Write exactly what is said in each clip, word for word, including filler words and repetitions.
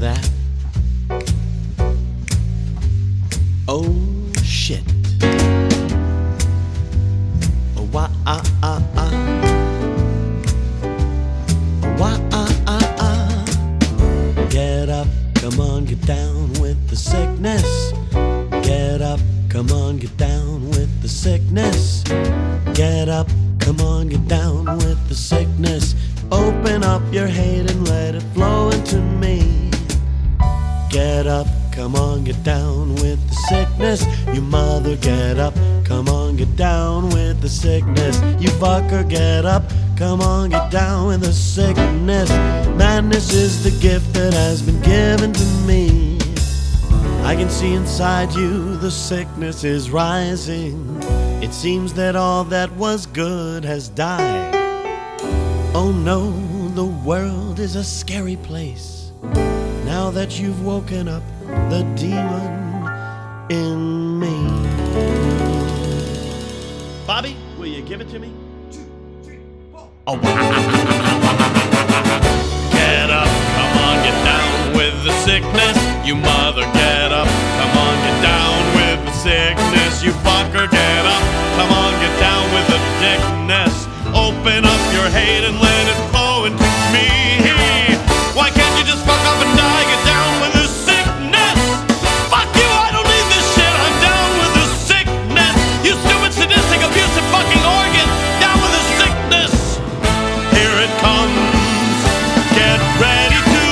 that? Oh shit. Oh, why, ah, ah, ah. Why, ah, ah, ah. Get up, come on, get down with the sickness. Get up, come on, get down with the sickness. Get up, come on, get down with the sickness. Open up your hate and let it flow into me. Get up, come on, get down with the sickness. You mother, get up, come on, get down with the sickness. You fucker, get up, come on, get down with the sickness. Madness is the gift that has been given to me. I can see inside you the sickness is rising. It seems that all that was good has died. Oh no, the world is a scary place. Now that you've woken up the demon in me. Bobby, will you give it to me? Oh. Get up, come on, get down with the sickness. You mother, get up, come on, get down with the sickness. You fucker, get up, come on, get down with the dickness. Open up your hate and let it flow into me. Why can't you just fuck up and die? Get down with the sickness. Fuck you, I don't need this shit. I'm down with the sickness. You stupid, sadistic, abusive fucking organ. Down with the sickness. Here it comes. Get ready to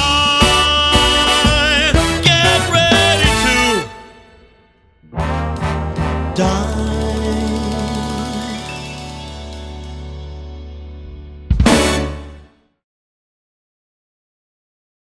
die. Get ready to die.